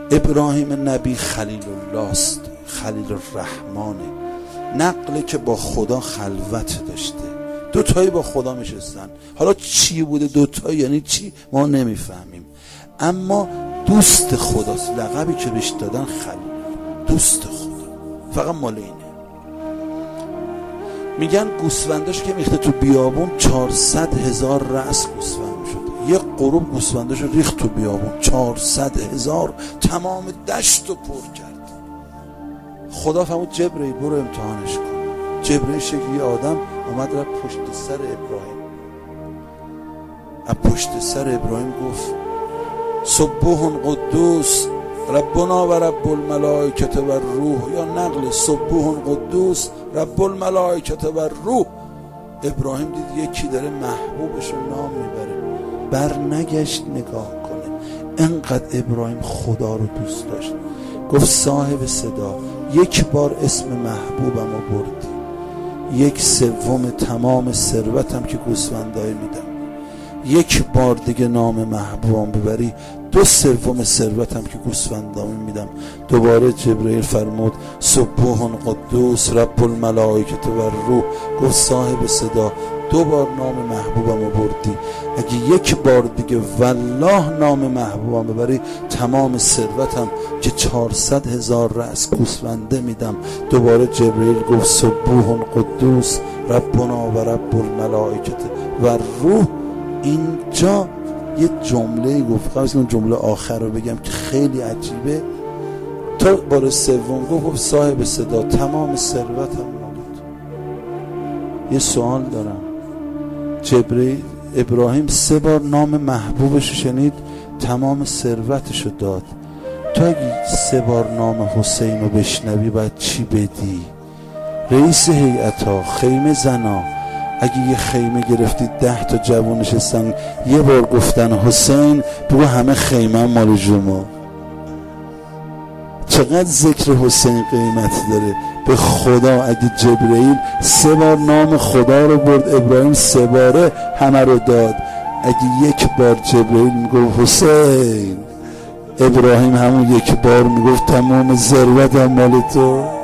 ابراهیم نبی خلیل الله است، خلیل الرحمنه، نقله که با خدا خلوت داشته، دوتایی با خدا میشستن. حالا چی بوده دوتایی یعنی چی ما نمیفهمیم، اما دوست خداست. لقبی که بهش دادن خلیل، دوست خدا، فقط مال اینه. میگن گوسفنداش که میخته تو بیابون 400,000 رأس گوسفند شده، یه غروب گوسفنداش ریخت تو بیابون 400,000، تمام دشت رو پر کرد. خدا فرمود جبرئیل برو امتحانش کن. جبرئیل شکلی آدم اومد رفت پشت سر ابراهیم، از پشت سر ابراهیم گفت سبوح قدوس ربنا و رب الملائکه و روح، یا نقل سبوح قدوس رب الملائکه و روح. ابراهیم دید یکی داره محبوبش رو نام میبره، بر نگشت نگاه کنه. انقدر ابراهیم خدا رو دوست داشت، گفت صاحب صدا یک بار اسم محبوبم رو بردی، 1/3 تمام ثروتم که گوسفندای میدم، یک بار دیگه نام محبوبم ببری 2/3 ثروتم که گوسفندام میدم. دوباره جبرئیل فرمود سبوح قدوس رب الملائکه و روح. گفت صاحب صدا 2 بار نام محبوبم رو بردی، اگه یک بار دیگه والله نام محبوبم ببری تمام ثروتم که 400,000 رأس گوسفنده میدم. دوباره جبرئیل گفت سبوح قدوس ربنا و رب الملائکه و روح. اینجا یه جمله گفت، قبل اون جمله آخر رو بگم که خیلی عجیبه. تا بار سوم گفت صاحب صدا تمام ثروتم مالت. یه سوال دارم، جبرئیل ابراهیم 3 بار نام محبوبش شنید، تمام ثروتشو داد. تو اگه 3 بار نام حسین رو بشنوی باید چی بدی؟ رئیس هیئت‌ها، خیمه زنا، اگه یه خیمه گرفتید 10 تا جوون نشستن یه بار گفتن حسین، بگو همه خیمه مال شما. چقدر ذکر حسین قیمت داره. به خدا اگه جبرئیل 3 بار نام خدا رو برد، ابراهیم 3 باره همه رو داد. اگه یک بار جبرئیل میگفت حسین، ابراهیم همون یک بار میگفت تمام ثروتم مال تو.